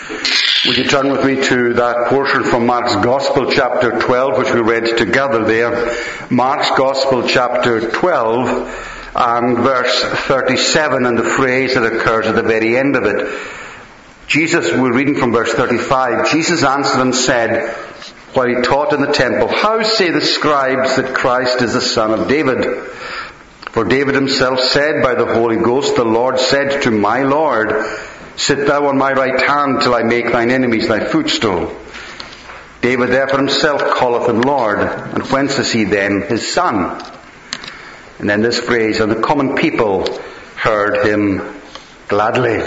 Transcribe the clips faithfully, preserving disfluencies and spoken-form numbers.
Would you turn with me to that portion from Mark's Gospel, chapter twelve, which we read together there. Mark's Gospel, chapter twelve, and verse thirty-seven, and the phrase that occurs at the very end of it. Jesus, we're reading from verse thirty-five. Jesus answered and said, while he taught in the temple, "How say the scribes that Christ is the son of David? For David himself said by the Holy Ghost, the Lord said to my Lord, sit thou on my right hand till I make thine enemies thy footstool. David therefore himself calleth him Lord. And whence is he then his son?" And then this phrase, "and the common people heard him gladly."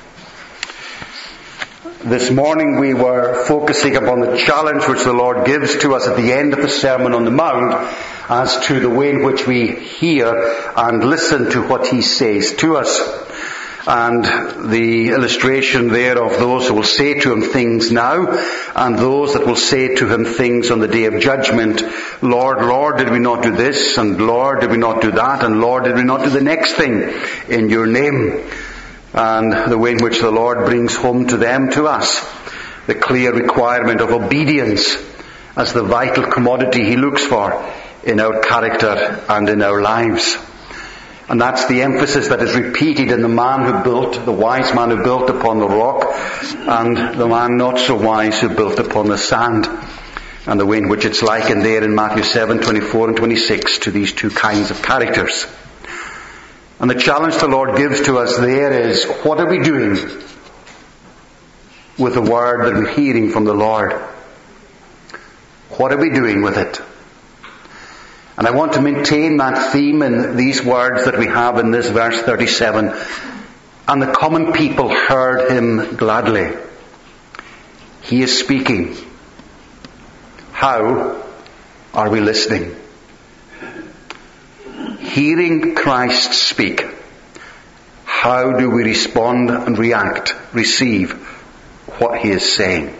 This morning we were focusing upon the challenge which the Lord gives to us at the end of the Sermon on the Mount as to the way in which we hear and listen to what he says to us. And the illustration there of those who will say to him things now, and those that will say to him things on the day of judgment. Lord, Lord, did we not do this? And Lord, did we not do that? And Lord, did we not do the next thing in your name? And the way in which the Lord brings home to them, to us, the clear requirement of obedience as the vital commodity he looks for in our character and in our lives. And that's the emphasis that is repeated in the man who built, the wise man who built upon the rock, and the man not so wise who built upon the sand. And the way in which it's likened there in Matthew seven, twenty-four and twenty-six to these two kinds of characters. And the challenge the Lord gives to us there is, what are we doing with the word that we're hearing from the Lord? What are we doing with it? And I want to maintain that theme in these words that we have in this verse thirty-seven. And the common people heard him gladly. He is speaking. How are we listening? Hearing Christ speak, how do we respond and react, receive what he is saying?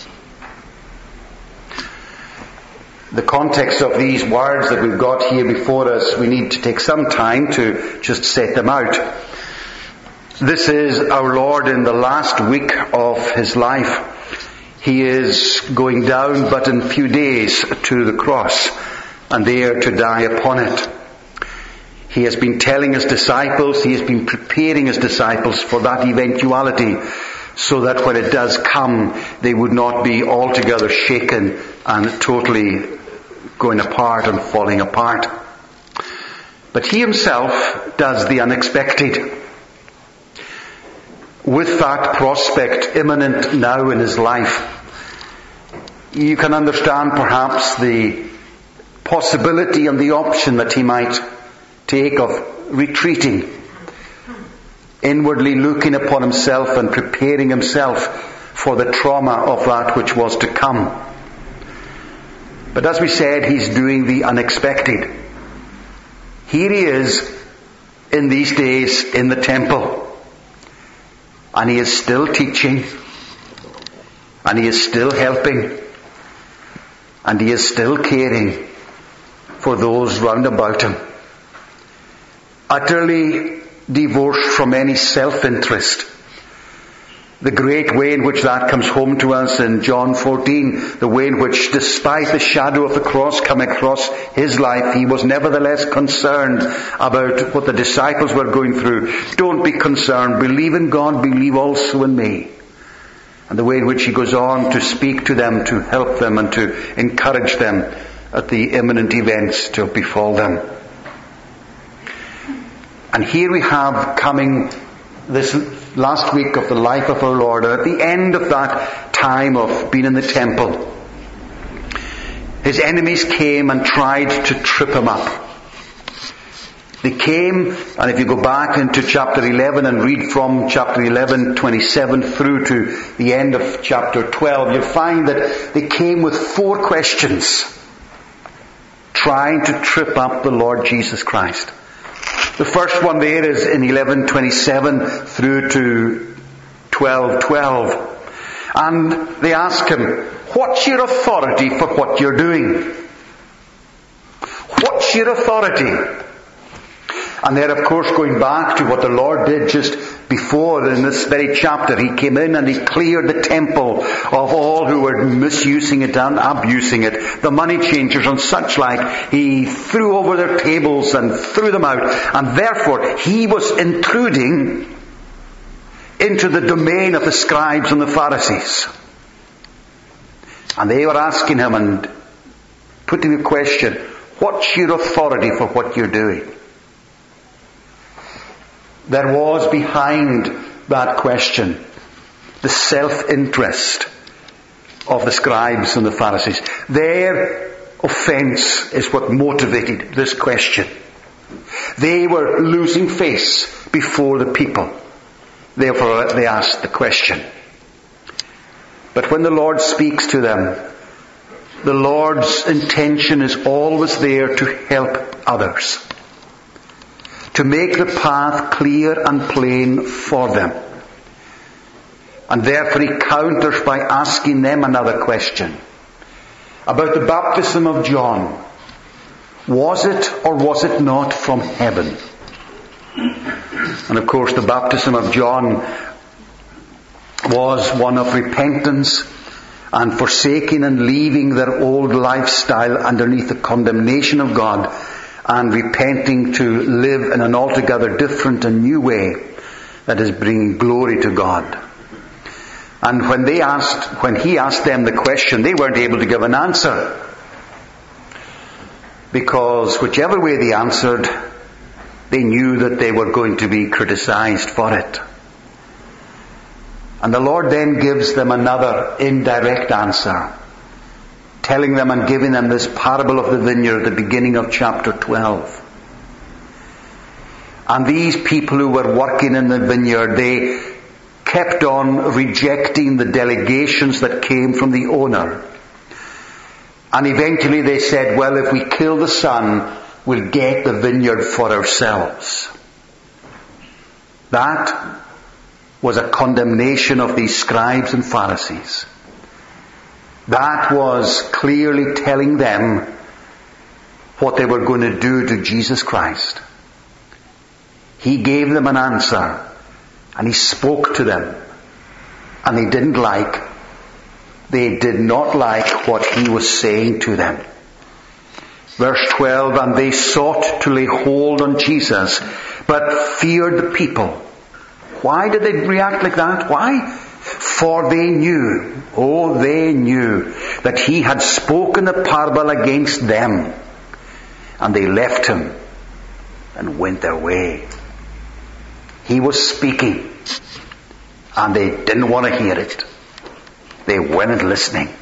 The context of these words that we've got here before us, we need to take some time to just set them out. This is our Lord in the last week of his life. He is going down but in few days to the cross, and there to die upon it. He has been telling his disciples, he has been preparing his disciples for that eventuality, so that when it does come, they would not be altogether shaken and totally going apart and falling apart. But he himself does the unexpected. With that prospect imminent now in his life, you can understand perhaps the possibility and the option that he might take of retreating, inwardly looking upon himself and preparing himself for the trauma of that which was to come. But as we said, he's doing the unexpected. Here he is in these days in the temple, and he is still teaching, and he is still helping, and he is still caring for those round about him. Utterly divorced from any self-interest. The great way in which that comes home to us in John fourteen, the way in which, despite the shadow of the cross coming across his life, he was nevertheless concerned about what the disciples were going through. Don't be concerned. Believe in God. Believe also in me. And the way in which he goes on to speak to them, to help them and to encourage them at the imminent events to befall them. And here we have coming this last week of the life of our Lord, at the end of that time of being in the temple, his enemies came and tried to trip him up. They came, and if you go back into chapter eleven and read from chapter eleven, twenty-seven through to the end of chapter twelve, you'll find that they came with four questions, trying to trip up the Lord Jesus Christ. The first one there is in eleven twenty-seven through to twelve twelve. And they ask him, what's your authority for what you're doing? What's your authority? And they're of course going back to what the Lord did just Before, in this very chapter, he came in and he cleared the temple of all who were misusing it and abusing it. The money changers and such like. He threw over their tables and threw them out. And therefore, he was intruding into the domain of the scribes and the Pharisees. And they were asking him and putting the question, what's your authority for what you're doing? There was behind that question the self-interest of the scribes and the Pharisees. Their offense is what motivated this question. They were losing face before the people. Therefore they asked the question. But when the Lord speaks to them, the Lord's intention is always there to help others, to make the path clear and plain for them. And therefore he counters by asking them another question about the baptism of John. Was it or was it not from heaven? And of course the baptism of John was one of repentance and forsaking and leaving their old lifestyle underneath the condemnation of God and repenting to live in an altogether different and new way that is bringing glory to God. And when they asked, when he asked them the question, they weren't able to give an answer. Because whichever way they answered, they knew that they were going to be criticized for it. And the Lord then gives them another indirect answer, telling them and giving them this parable of the vineyard at the beginning of chapter twelve. And these people who were working in the vineyard, they kept on rejecting the delegations that came from the owner. And eventually they said, well, if we kill the son, we'll get the vineyard for ourselves. That was a condemnation of these scribes and Pharisees. That was clearly telling them what they were going to do to Jesus Christ. He gave them an answer and he spoke to them, and they didn't like, they did not like what he was saying to them. Verse twelve, and they sought to lay hold on Jesus, but feared the people. Why did they react like that? Why? For they knew, oh they knew, that he had spoken the parable against them. And they left him and went their way. He was speaking, and they didn't want to hear it. They weren't listening.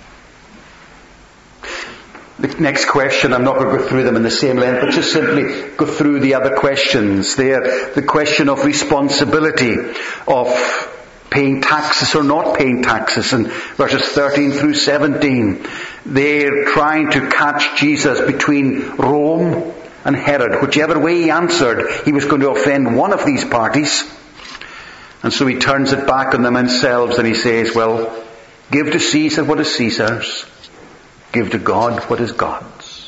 The next question, I'm not going to go through them in the same length, but just simply go through the other questions. They're the question of responsibility, of paying taxes or not paying taxes, in verses thirteen through seventeen. They're trying to catch Jesus between Rome and Herod. Whichever way he answered, he was going to offend one of these parties. And so he turns it back on them themselves and he says, well, give to Caesar what is Caesar's. Give to God what is God's.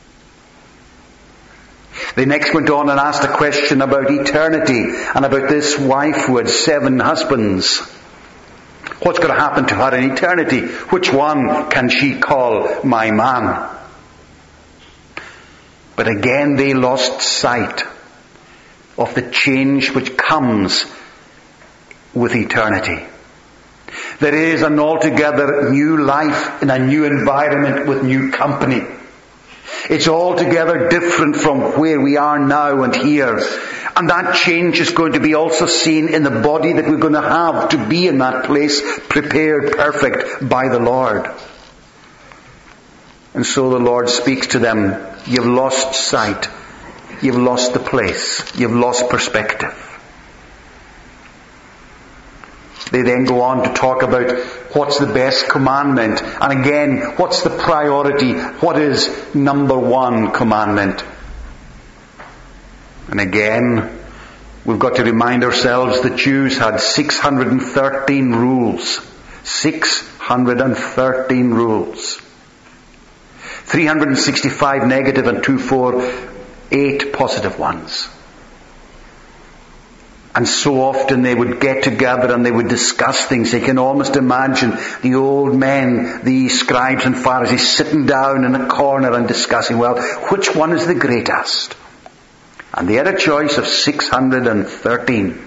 They next went on and asked a question about eternity and about this wife who had seven husbands. What's going to happen to her in eternity? Which one can she call my man? But again they lost sight of the change which comes with eternity. There is an altogether new life in a new environment with new company. It's altogether different from where we are now and here. And that change is going to be also seen in the body that we're going to have to be in that place, prepared perfect by the Lord. And so the Lord speaks to them, you've lost sight, you've lost the place, you've lost perspective. They then go on to talk about what's the best commandment. And again, what's the priority? What is number one commandment? And again, we've got to remind ourselves the Jews had six hundred thirteen rules. six hundred thirteen rules. three hundred sixty-five negative and two hundred forty-eight positive ones. And so often they would get together and they would discuss things. You can almost imagine the old men, the scribes and Pharisees, sitting down in a corner and discussing, well, which one is the greatest? And they had a choice of six hundred thirteen.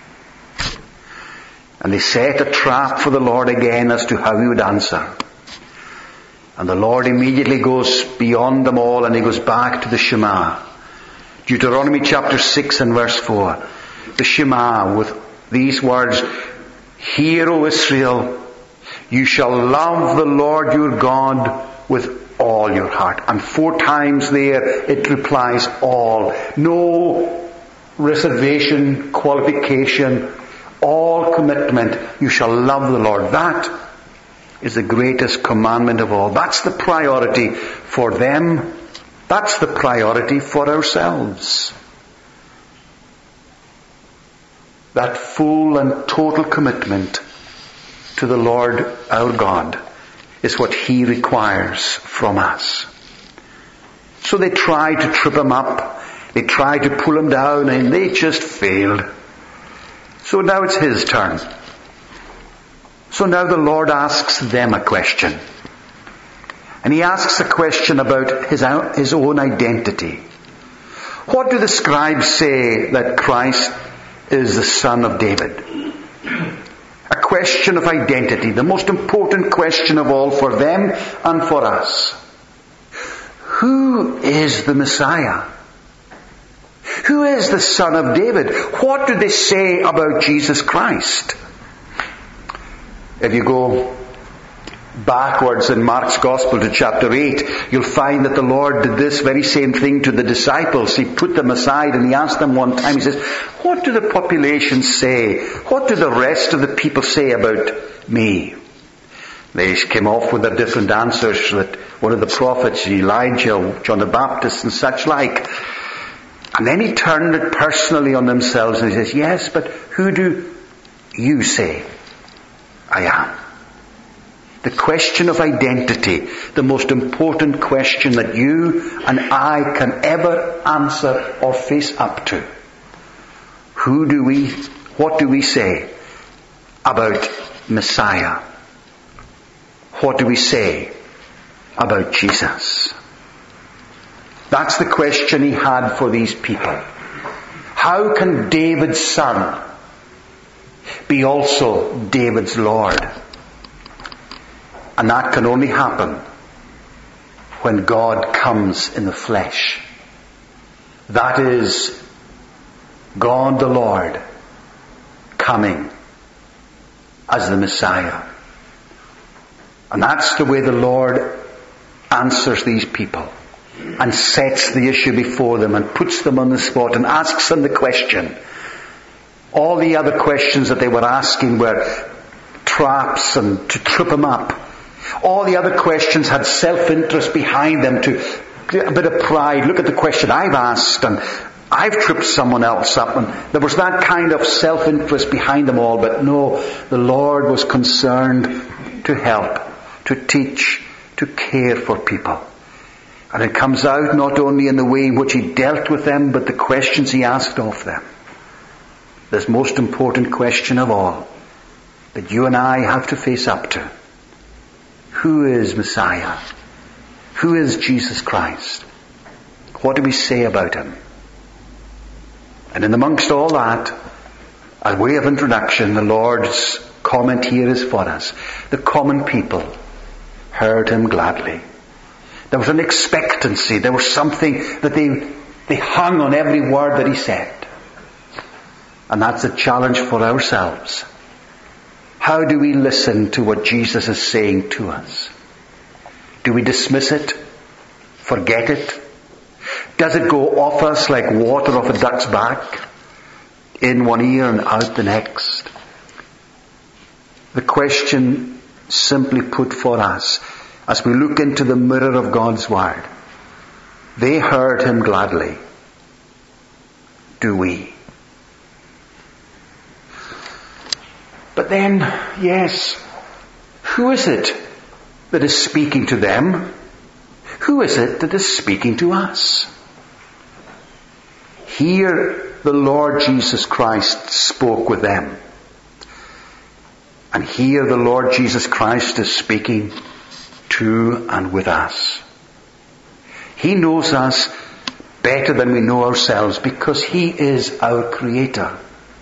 And they set a trap for the Lord again as to how he would answer. And the Lord immediately goes beyond them all and he goes back to the Shema. Deuteronomy chapter six and verse four. The Shema with these words, Hear, O Israel, you shall love the Lord your God with all your heart. And four times there it replies all. No reservation, qualification, all commitment. You shall love the Lord. That is the greatest commandment of all. That's the priority for them. That's the priority for ourselves. That full and total commitment to the Lord our God is what He requires from us. So they tried to trip Him up. They tried to pull Him down and they just failed. So now it's His turn. So now the Lord asks them a question. And He asks a question about His own, his own identity. What do the scribes say that Christ is the Son of David? A question of identity, the most important question of all for them and for us. Who is the Messiah? Who is the Son of David? What do they say about Jesus Christ? If you go backwards in Mark's Gospel to chapter eight, you'll find that the Lord did this very same thing to the disciples. He put them aside and He asked them one time, He says, what do the population say? What do the rest of the people say about me? They came off with their different answers, that one of the prophets, Elijah, John the Baptist and such like. And then He turned it personally on themselves and He says, yes, but who do you say I am? The question of identity, the most important question that you and I can ever answer or face up to. Who do we, what do we say about Messiah? What do we say about Jesus? That's the question He had for these people. How can David's son be also David's Lord? And that can only happen when God comes in the flesh. That is God the Lord coming as the Messiah. And that's the way the Lord answers these people and sets the issue before them and puts them on the spot and asks them the question. All the other questions that they were asking were traps and to trip them up. All the other questions had self-interest behind them, to a bit of pride. Look at the question I've asked and I've tripped someone else up. And there was that kind of self-interest behind them all. But no, the Lord was concerned to help, to teach, to care for people. And it comes out not only in the way in which He dealt with them, but the questions He asked of them. This most important question of all that you and I have to face up to. Who is Messiah? Who is Jesus Christ? What do we say about Him? And in amongst all that, a way of introduction, the Lord's comment here is for us. The common people heard Him gladly. There was an expectancy. There was something that they, they hung on every word that He said. And that's a challenge for ourselves. How do we listen to what Jesus is saying to us? Do we dismiss it? Forget it? Does it go off us like water off a duck's back? In one ear and out the next? The question simply put for us, as we look into the mirror of God's Word, they heard Him gladly. Do we? But then, yes, who is it that is speaking to them? Who is it that is speaking to us? Here the Lord Jesus Christ spoke with them. And here the Lord Jesus Christ is speaking to and with us. He knows us better than we know ourselves because He is our Creator.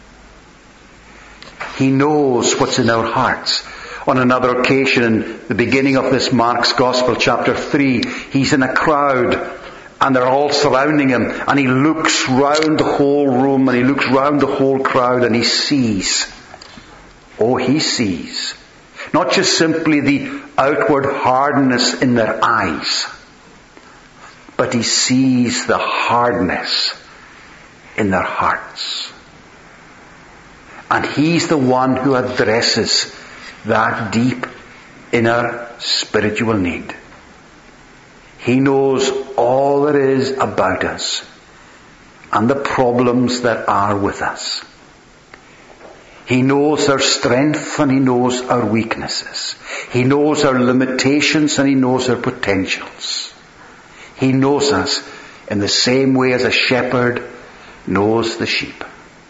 He knows what's in our hearts. On another occasion, in the beginning of this Mark's Gospel, chapter three, He's in a crowd and they're all surrounding Him, and He looks round the whole room and He looks round the whole crowd and He sees. Oh, He sees. Not just simply the outward hardness in their eyes, but He sees the hardness in their hearts. And He's the one who addresses that deep inner spiritual need. He knows all there is about us and the problems that are with us. He knows our strength and He knows our weaknesses. He knows our limitations and He knows our potentials. He knows us in the same way as a shepherd knows the sheep.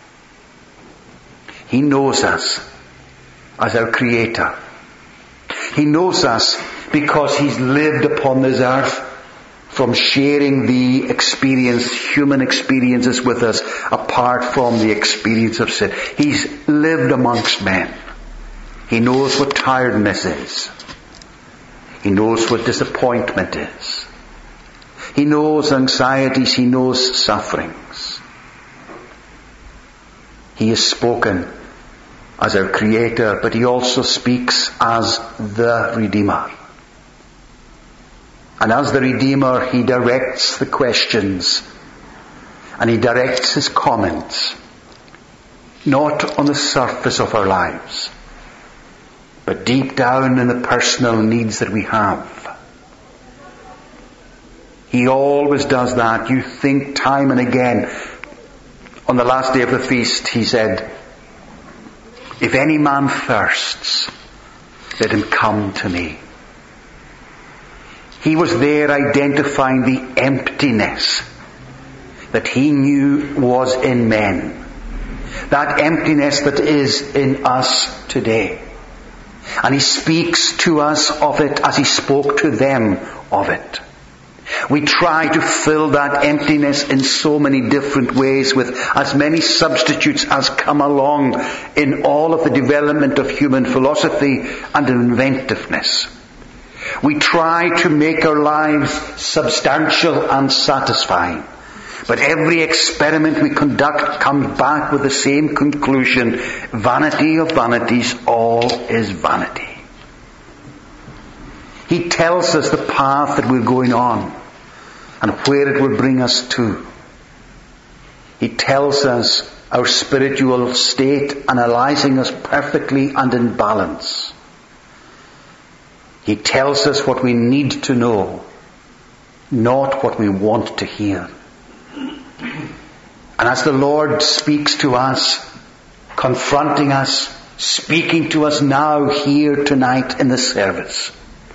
He knows us as our Creator. He knows us because He's lived upon this earth, from sharing the experience, human experiences with us, apart from the experience of sin. He's lived amongst men. He knows what tiredness is. He knows what disappointment is. He knows anxieties. He knows sufferings. He has spoken as our Creator, but He also speaks as the Redeemer. And as the Redeemer, He directs the questions and He directs His comments, not on the surface of our lives, but deep down in the personal needs that we have. He always does that. You think time and again. On the last day of the feast, He said, "If any man thirsts, let him come to me." He was there identifying the emptiness that He knew was in men. That emptiness that is in us today. And He speaks to us of it as He spoke to them of it. We try to fill that emptiness in so many different ways with as many substitutes as come along in all of the development of human philosophy and inventiveness. We try to make our lives substantial and satisfying. But every experiment we conduct comes back with the same conclusion. Vanity of vanities, all is vanity. He tells us the path that we're going on and where it will bring us to. He tells us our spiritual state, analyzing us perfectly and in balance. He tells us what we need to know, not what we want to hear. And as the Lord speaks to us, confronting us, speaking to us now, here, tonight in the service,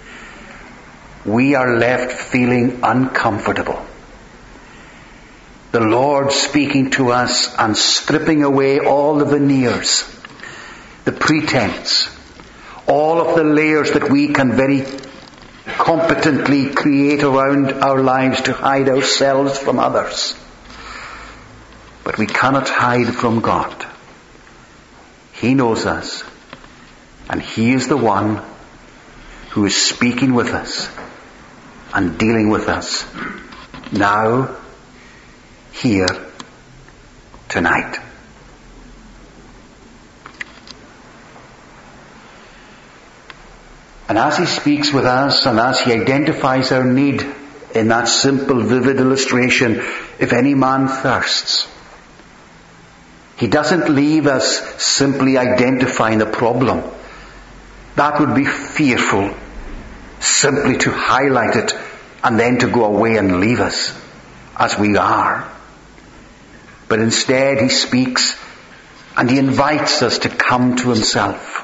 we are left feeling uncomfortable. The Lord speaking to us and stripping away all the veneers, the pretense, all of the layers that we can very competently create around our lives to hide ourselves from others. But we cannot hide from God. He knows us, and He is the one who is speaking with us and dealing with us now, here, tonight. And as He speaks with us and as He identifies our need in that simple, vivid illustration, if any man thirsts, He doesn't leave us simply identifying the problem. That would be fearful, simply to highlight it and then to go away and leave us as we are. But instead He speaks and He invites us to come to Himself.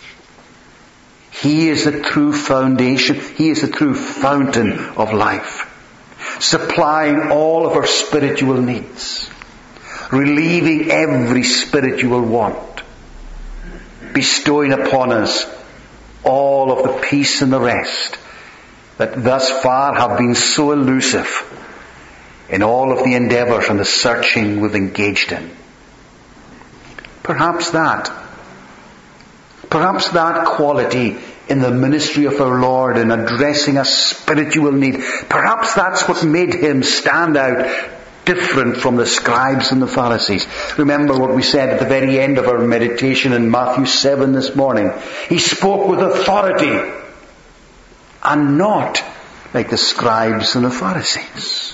He is the true foundation. He is the true fountain of life, supplying all of our spiritual needs. relieving every spiritual want, bestowing upon us all of the peace and the rest that thus far have been so elusive in all of the endeavours and the searching we've engaged in. Perhaps that, perhaps that quality in the ministry of our Lord in addressing a spiritual need, perhaps that's what made him stand out different from the scribes and the Pharisees. Remember what we said at the very end of our meditation in Matthew seven this morning. He spoke with authority and not like the scribes and the Pharisees.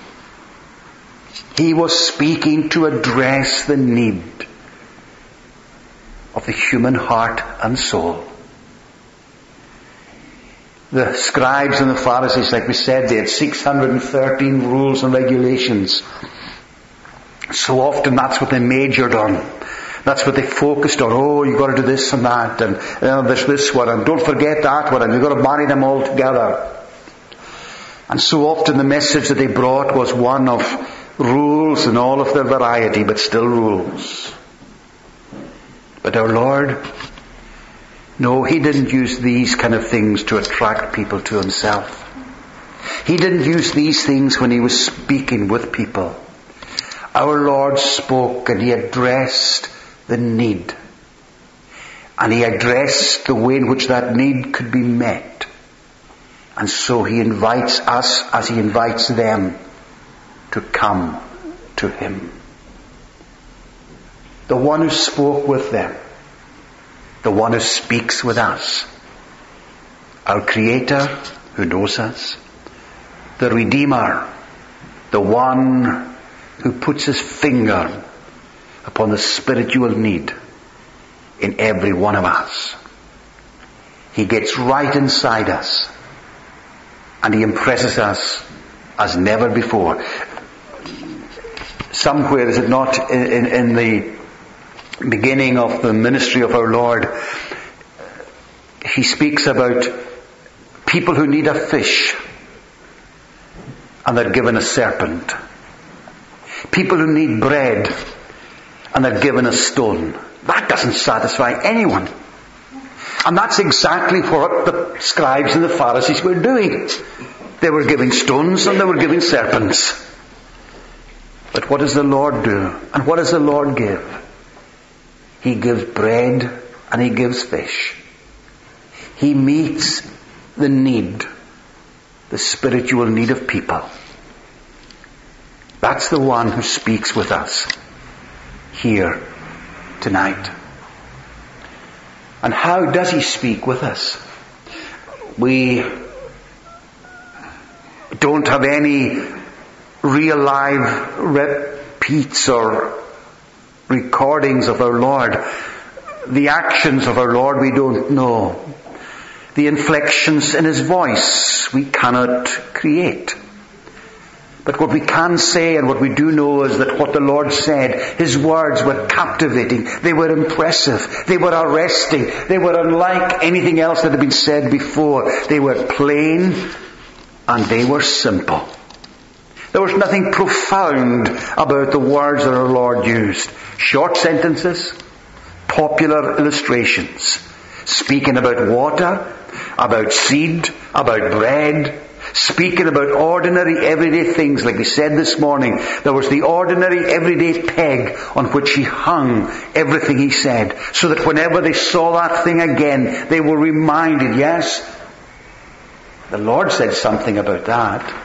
He was speaking to address the need of the human heart and soul. The scribes and the Pharisees, like we said, they had six hundred thirteen rules and regulations. So often that's what they majored on. That's what they focused on. Oh, you've got to do this and that, and you know, there's this one, and don't forget that one, and you've got to marry them all together. And so often the message that they brought was one of rules in all of their variety, but still rules. But our Lord, no, he didn't use these kind of things to attract people to himself. He didn't use these things when he was speaking with people. Our Lord spoke and he addressed the need. And he addressed the way in which that need could be met. And so he invites us as he invites them to come to him. The one who spoke with them. The one who speaks with us. Our Creator who knows us. The Redeemer. The one who puts his finger upon the spiritual need in every one of us. He gets right inside us and he impresses us as never before. Somewhere, is it not, in, in the beginning of the ministry of our Lord, he speaks about people who need a fish and they're given a serpent. People who need bread and they're given a stone. That doesn't satisfy anyone. And that's exactly what the scribes and the Pharisees were doing. They were giving stones and they were giving serpents. But what does the Lord do? And what does the Lord give? He gives bread and he gives fish. He meets the need, the spiritual need of people. That's the one who speaks with us here tonight. And how does he speak with us? We don't have any real live repeats or recordings of our Lord. The actions of our Lord we don't know. The inflections in his voice we cannot create. But what we can say and what we do know is that what the Lord said, his words were captivating. They were impressive. They were arresting. They were unlike anything else that had been said before. They were plain and they were simple. There was nothing profound about the words that our Lord used. Short sentences, popular illustrations, speaking about water, about seed, about bread, speaking about ordinary everyday things. Like we said this morning, there was the ordinary everyday peg on which he hung everything he said, so that whenever they saw that thing again, they were reminded, yes, the Lord said something about that.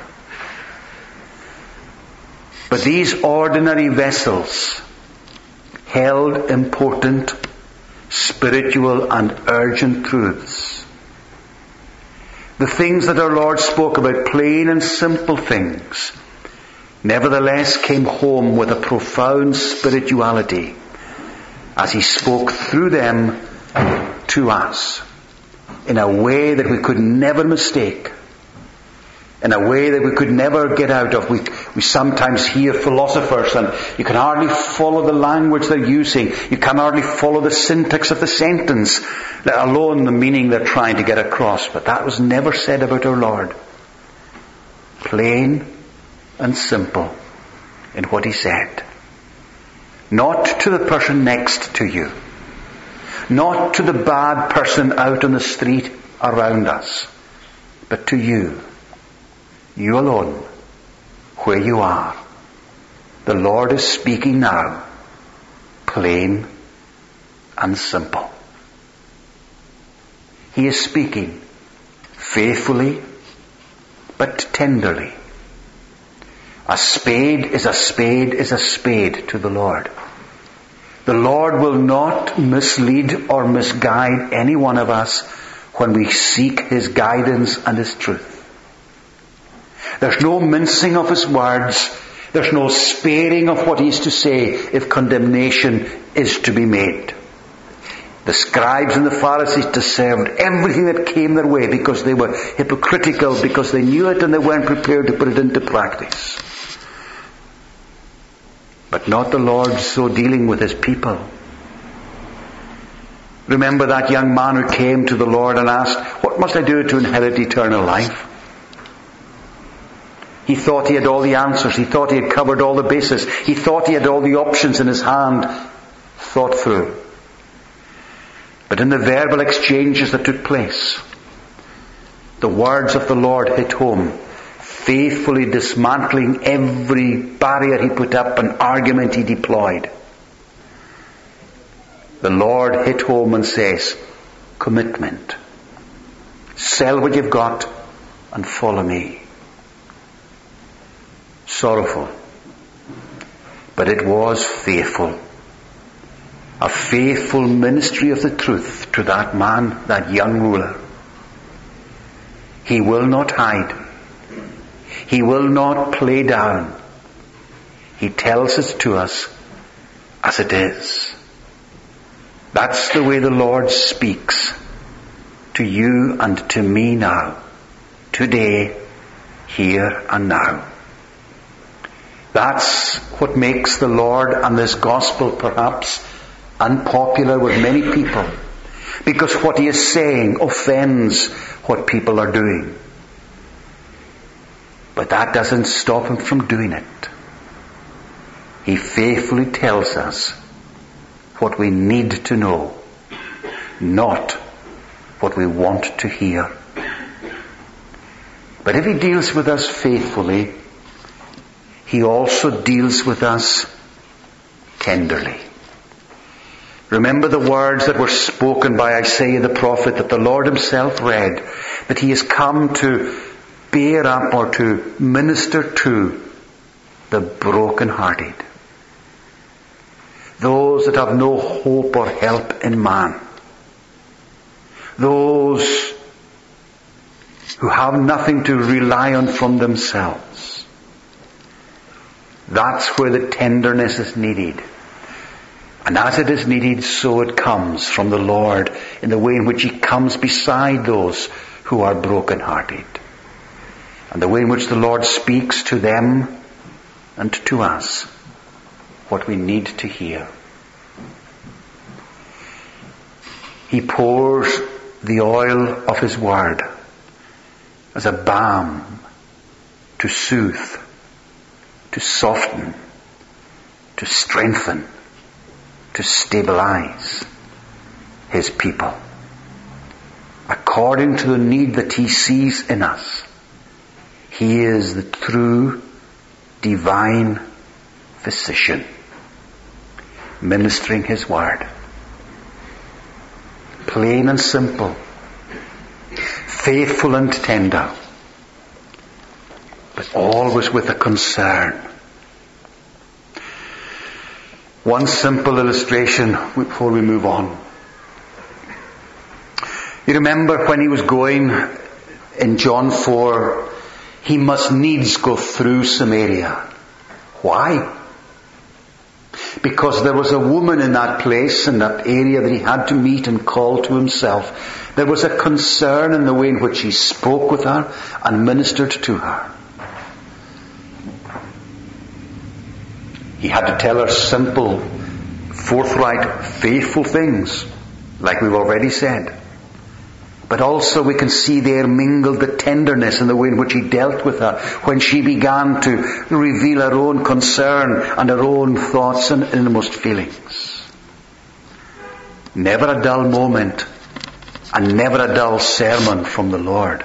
But these ordinary vessels held important spiritual and urgent truths. The things that our Lord spoke about, plain and simple things, nevertheless came home with a profound spirituality as he spoke through them to us in a way that we could never mistake, in a way that we could never get out of. We, we sometimes hear philosophers and you can hardly follow the language they're using. You can hardly follow the syntax of the sentence, let alone the meaning they're trying to get across. But that was never said about our Lord. Plain and simple in what he said. Not to the person next to you. Not to the bad person out on the street around us. But to you. You alone. Where you are. The Lord is speaking now. Plain and simple. He is speaking faithfully but tenderly. A spade is a spade is a spade to the Lord. The Lord will not mislead or misguide any one of us when we seek His guidance and His truth. There's no mincing of His words. There's no sparing of what He is to say if condemnation is to be made. The scribes and the Pharisees deserved everything that came their way because they were hypocritical, because they knew it and they weren't prepared to put it into practice. But not the Lord so dealing with His people. Remember that young man who came to the Lord and asked, "What must I do to inherit eternal life?" He thought he had all the answers. He thought he had covered all the bases. He thought he had all the options in his hand thought through. But in the verbal exchanges that took place, the words of the Lord hit home, faithfully dismantling every barrier he put up and argument he deployed. The Lord hit home and says, commitment. Sell what you've got and follow me. Sorrowful. But it was faithful. A faithful ministry of the truth to that man, that young ruler. He will not hide. He will not play down. He tells it to us as it is. That's the way the Lord speaks to you and to me now, today, here and now. That's what makes the Lord and this gospel perhaps unpopular with many people, because what He is saying offends what people are doing. But that doesn't stop Him from doing it. He faithfully tells us what we need to know, not what we want to hear. But if He deals with us faithfully, He also deals with us tenderly. Remember the words that were spoken by Isaiah the prophet that the Lord Himself read, that He has come to bear up or to minister to the brokenhearted. Those that have no hope or help in man. Those who have nothing to rely on from themselves. That's where the tenderness is needed. And as it is needed, so it comes from the Lord in the way in which He comes beside those who are brokenhearted. And the way in which the Lord speaks to them and to us what we need to hear. He pours the oil of His word as a balm to soothe, to soften, to strengthen, to stabilize His people according to the need that He sees in us. He is the true divine physician, ministering His word. Plain and simple, faithful and tender, but always with a concern. One simple illustration before we move on. You remember when He was going in John four, He must needs go through Samaria. Why? Because there was a woman in that place, in that area that He had to meet and call to Himself. There was a concern in the way in which He spoke with her and ministered to her. He had to tell her simple, forthright, faithful things, like we've already said. But also we can see there mingled the tenderness in the way in which he dealt with her when she began to reveal her own concern and her own thoughts and innermost feelings. Never a dull moment and never a dull sermon from the Lord.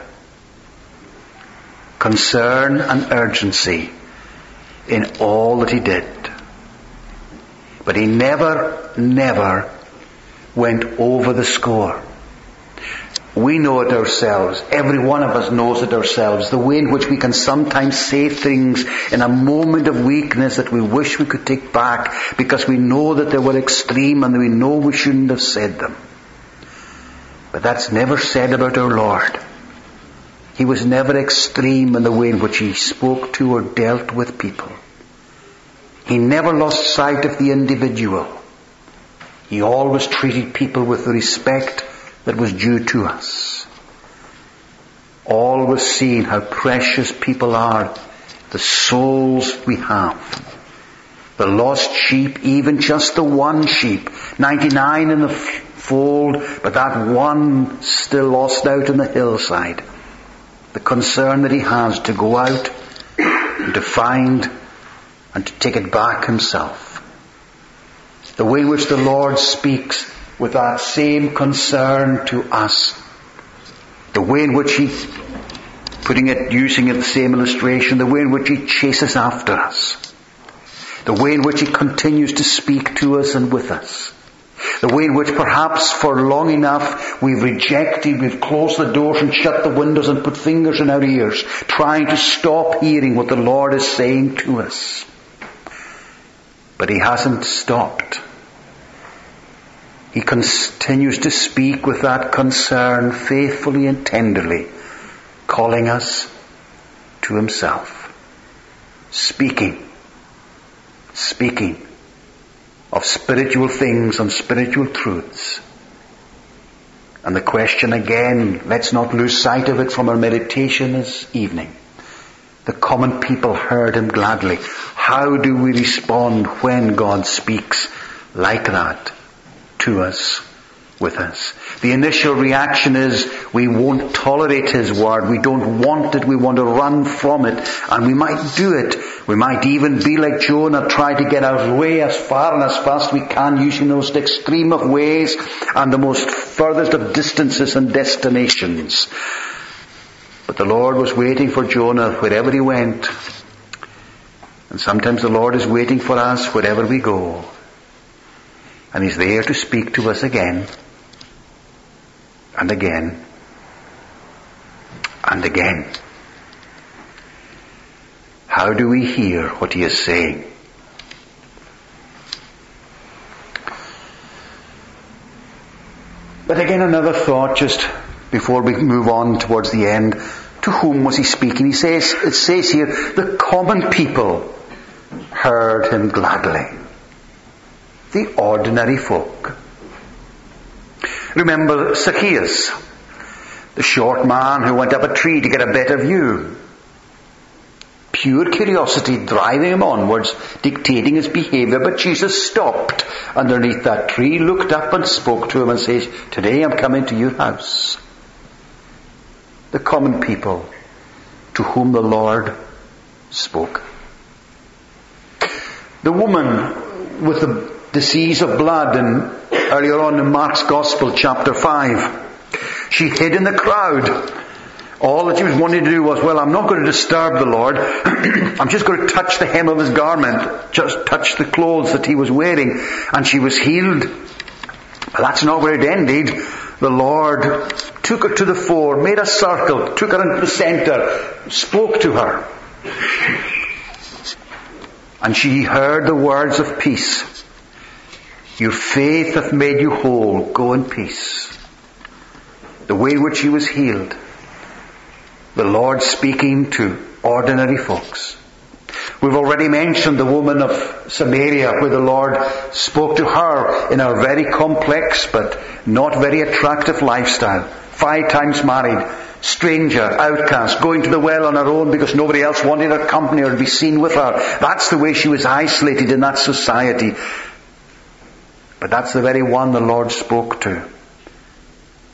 Concern and urgency in all that he did. But he never, never went over the score. We know it ourselves. Every one of us knows it ourselves. The way in which we can sometimes say things in a moment of weakness that we wish we could take back because we know that they were extreme and we know we shouldn't have said them. But that's never said about our Lord. He was never extreme in the way in which he spoke to or dealt with people. He never lost sight of the individual. He always treated people with the respect that was due to us. Always seeing how precious people are, the souls we have. The lost sheep, even just the one sheep, ninety-nine in the fold, but that one still lost out in the hillside. The concern that he has to go out and to find and to take it back himself. The way in which the Lord speaks with that same concern to us. The way in which he, putting it, using it the same illustration, the way in which he chases after us. The way in which he continues to speak to us and with us. The way in which perhaps for long enough we've rejected, we've closed the doors and shut the windows and put fingers in our ears, trying to stop hearing what the Lord is saying to us. But he hasn't stopped. He continues to speak with that concern faithfully and tenderly, calling us to himself. Speaking, speaking of spiritual things and spiritual truths. And the question again, let's not lose sight of it from our meditation this evening. The common people heard him gladly. How do we respond when God speaks like that to us, with us? The initial reaction is we won't tolerate his word. We don't want it. We want to run from it. And we might do it. We might even be like Jonah, try to get our way as far and as fast we can, using the most extreme of ways and the most furthest of distances and destinations. But the Lord was waiting for Jonah wherever he went. And sometimes the Lord is waiting for us wherever we go. And he's there to speak to us again and again and again. How do we hear what he is saying? But again, another thought just before we move on towards the end. To whom was he speaking? He says, it says here, the common people heard him gladly. The ordinary folk. Remember Zacchaeus, the short man who went up a tree to get a better view. Pure curiosity driving him onwards, dictating his behaviour, but Jesus stopped underneath that tree, looked up and spoke to him and says, today I'm coming to your house. The common people to whom the Lord spoke. The woman with the disease of blood, and earlier on in Mark's Gospel, chapter five, she hid in the crowd. All that she was wanting to do was, well, I'm not going to disturb the Lord. I'm just going to touch the hem of his garment, just touch the clothes that he was wearing, and she was healed. But that's not where it ended. The Lord took her to the fore, made a circle, took her into the centre, spoke to her. And she heard the words of peace. Your faith hath made you whole. Go in peace. The way in which she was healed. The Lord speaking to ordinary folks. We've already mentioned the woman of Samaria, where the Lord spoke to her in a very complex but not very attractive lifestyle. Five times married, stranger, outcast, going to the well on her own because nobody else wanted her company or to be seen with her. That's the way she was isolated in that society. But that's the very one the Lord spoke to.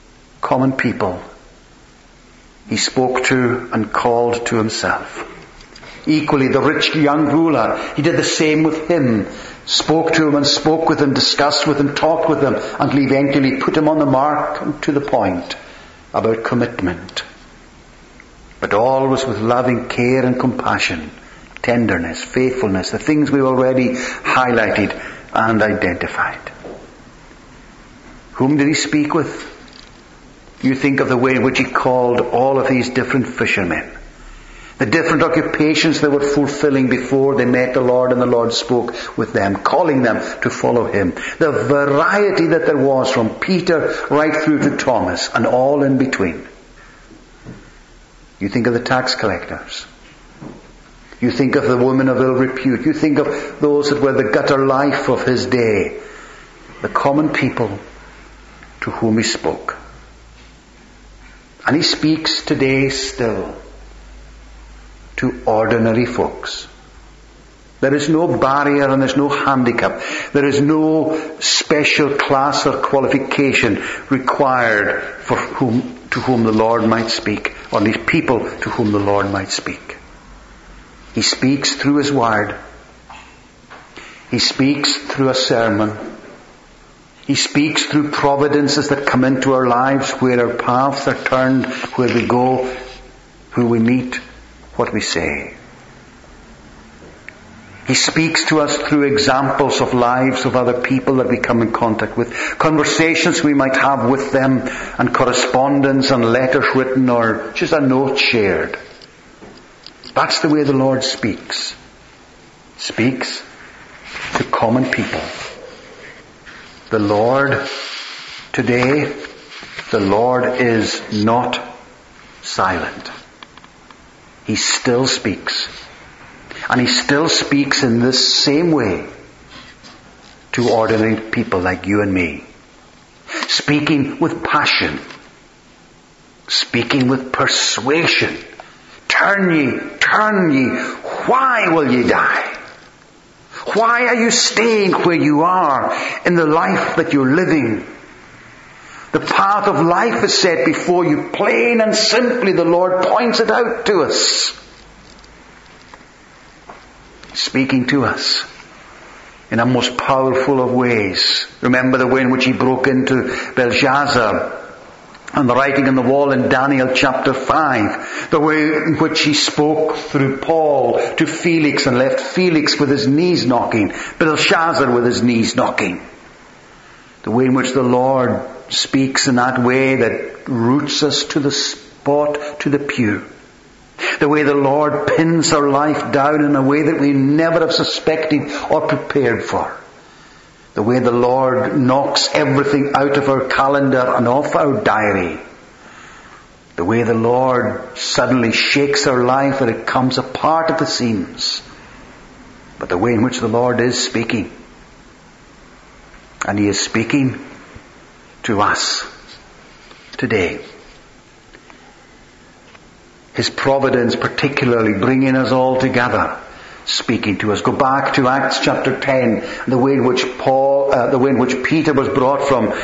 common people he spoke to and called to himself. Equally, the rich young ruler, he did the same with him. Spoke to him and spoke with him, discussed with him, talked with him, and eventually put him on the mark and to the point about commitment. But always with loving care and compassion, tenderness, faithfulness, the things we've already highlighted and identified. Whom did he speak with? You think of the way in which he called all of these different fishermen. The different occupations they were fulfilling before they met the Lord and the Lord spoke with them, calling them to follow him. The variety that there was from Peter right through to Thomas and all in between. You think of the tax collectors. You think of the women of ill repute. You think of those that were the gutter life of his day. The common people to whom he spoke. And he speaks today still to ordinary folks. There is no barrier and there's no handicap. There is no special class or qualification required for whom, to whom the Lord might speak, or these people to whom the Lord might speak. He speaks through his word. He speaks through a sermon. He speaks through providences that come into our lives, where our paths are turned, where we go, who we meet, what we say. He speaks to us through examples of lives of other people that we come in contact with, conversations we might have with them, and correspondence and letters written or just a note shared. That's the way the Lord speaks. Speaks to common people. The Lord today, the Lord is not silent. He still speaks. And he still speaks in this same way to ordinary people like you and me. Speaking with passion. Speaking with persuasion. Turn ye, turn ye, why will ye die? Why are you staying where you are in the life that you're living? The path of life is set before you, plain and simply. The Lord points it out to us. Speaking to us in a most powerful of ways. Remember the way in which he broke into Belshazzar and the writing on the wall in Daniel chapter five. The way in which he spoke through Paul to Felix and left Felix with his knees knocking, Belshazzar with his knees knocking. The way in which the Lord speaks in that way that roots us to the spot, to the pew. The way the Lord pins our life down in a way that we never have suspected or prepared for. The way the Lord knocks everything out of our calendar and off our diary. The way the Lord suddenly shakes our life and it comes apart at the seams. But the way in which the Lord is speaking. And he is speaking to us today. His providence particularly bringing us all together, speaking to us. Go back to Acts chapter ten, the way in which Paul, uh, the way in which Peter was brought from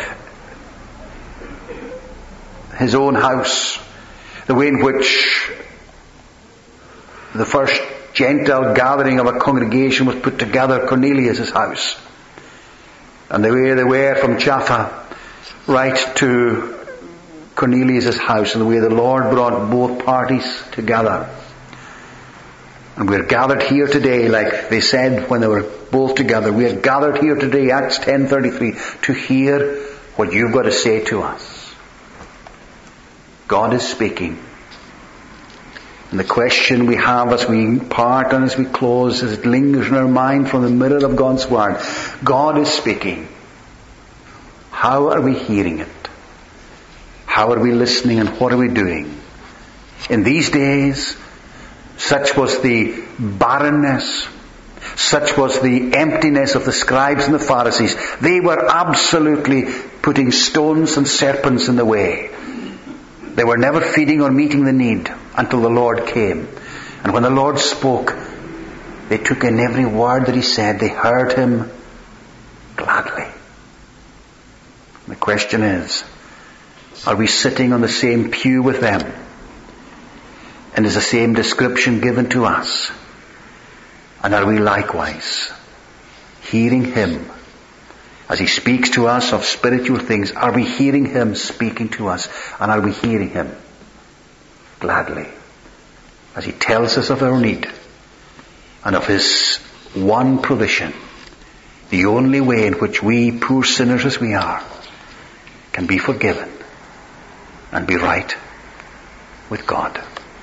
his own house, the way in which the first Gentile gathering of a congregation was put together, Cornelius' house, and the way they were from Jaffa right to Cornelius' house, and the way the Lord brought both parties together. And we're gathered here today, like they said when they were both together, we are gathered here today, Acts ten thirty-three, to hear what you've got to say to us. God is speaking. And the question we have as we part and as we close, as it lingers in our mind from the mirror of God's Word, God is speaking. How are we hearing it? How are we listening and what are we doing? In these days, such was the barrenness, such was the emptiness of the scribes and the Pharisees. They were absolutely putting stones and serpents in the way. They were never feeding or meeting the need until the Lord came. And when the Lord spoke, they took in every word that he said. They heard him gladly. The question is, Are we sitting on the same pew with them? And is the same description given to us? And are we likewise hearing Him as He speaks to us of spiritual things? Are we hearing Him speaking to us? And are we hearing Him gladly as He tells us of our need and of His one provision, the only way in which we, poor sinners as we are, can be forgiven and be right with God?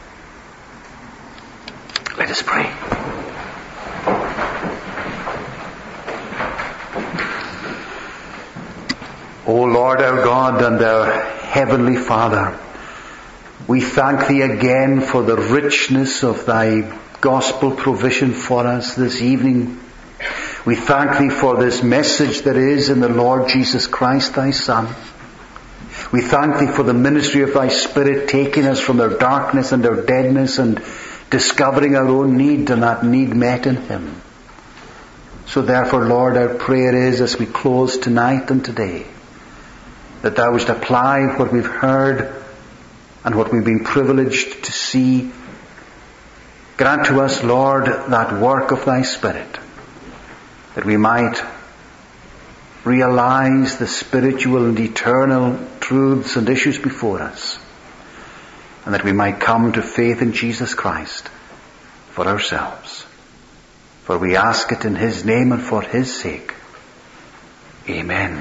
Let us pray. O Lord our God and our Heavenly Father, we thank Thee again for the richness of Thy gospel provision for us this evening. We thank Thee for this message that is in the Lord Jesus Christ, Thy Son. We thank Thee for the ministry of Thy Spirit taking us from our darkness and our deadness and discovering our own need and that need met in Him. So therefore, Lord, our prayer is as we close tonight and today, that Thou wouldst apply what we've heard and what we've been privileged to see. Grant to us, Lord, that work of Thy Spirit, that we might realize the spiritual and eternal truths and issues before us, and that we might come to faith in Jesus Christ for ourselves. For we ask it in His name and for His sake. Amen.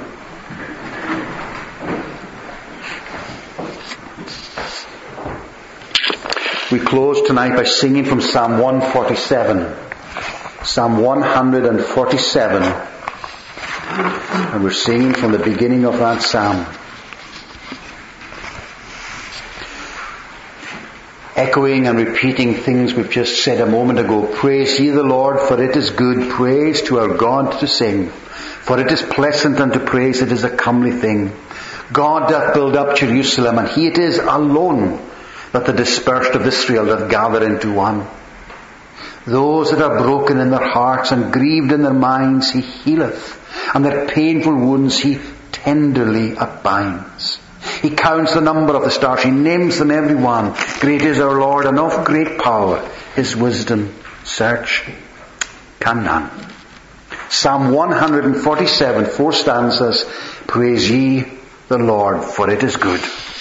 We close tonight by singing from Psalm one forty-seven. Psalm one forty-seven. And we're singing from the beginning of that psalm. Echoing and repeating things we've just said a moment ago. Praise ye the Lord, for it is good. Praise to our God to sing. For it is pleasant unto praise, it is a comely thing. God doth build up Jerusalem, and He it is alone that the dispersed of Israel doth gather into one. Those that are broken in their hearts and grieved in their minds He healeth, and their painful wounds He tenderly upbinds. He counts the number of the stars, He names them every one. Great is our Lord, and of great power. His wisdom search can none. Psalm one forty-seven, four stanzas. Praise ye the Lord, for it is good.